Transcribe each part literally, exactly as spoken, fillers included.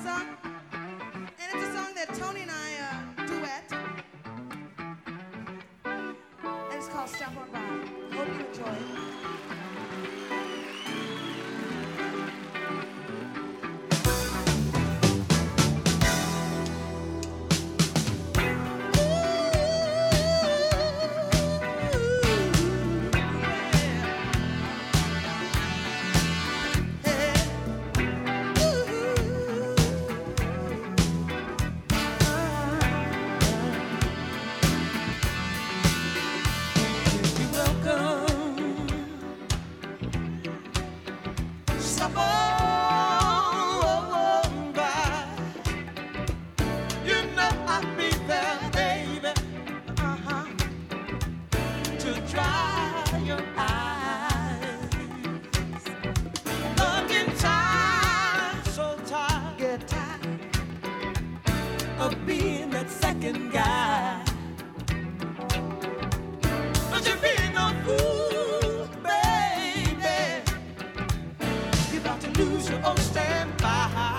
song, and it's a song that Tony and I uh, duet, and it's called Step On By. Hope you enjoy it. Of being that second guy, but you're being no fool, baby. You're about to lose your own standby.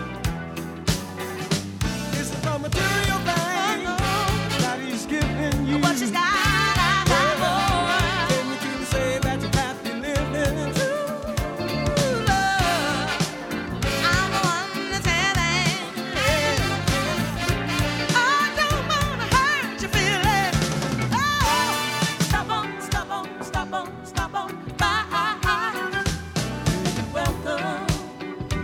It's the material thing that he's giving you. What she's got, I got more. Then you can say that you're happy living true love. I'm the one that's having. Welcome.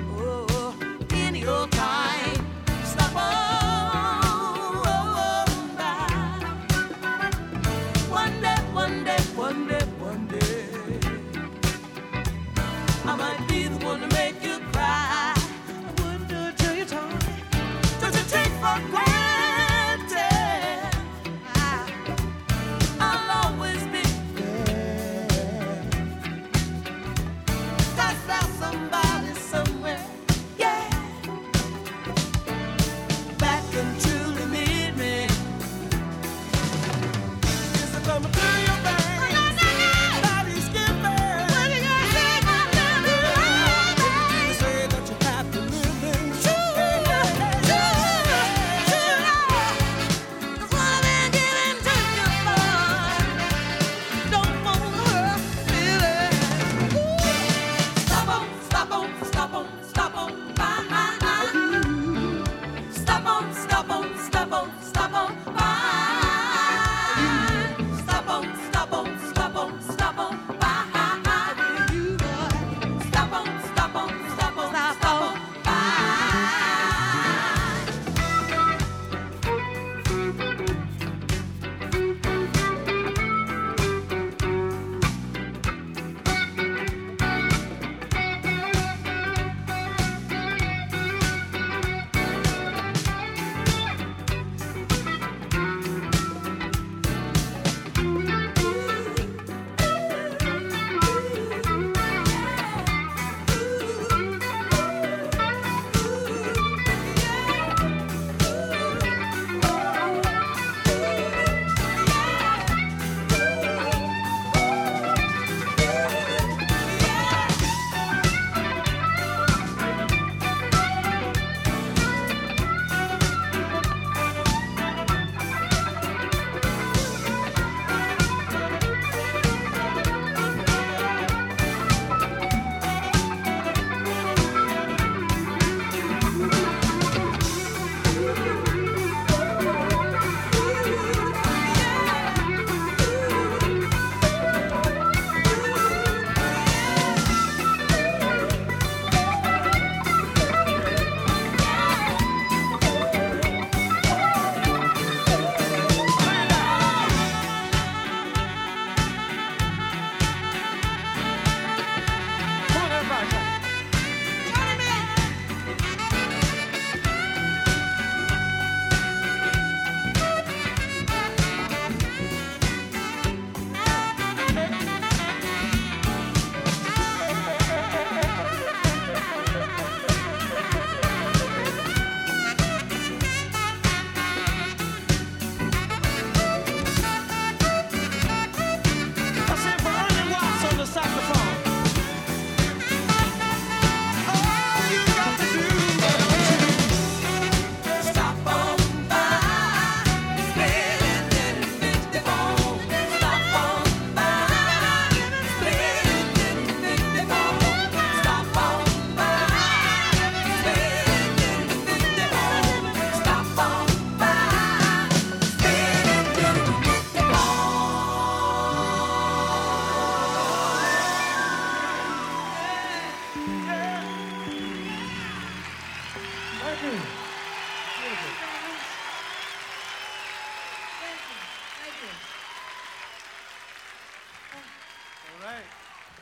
Thank you.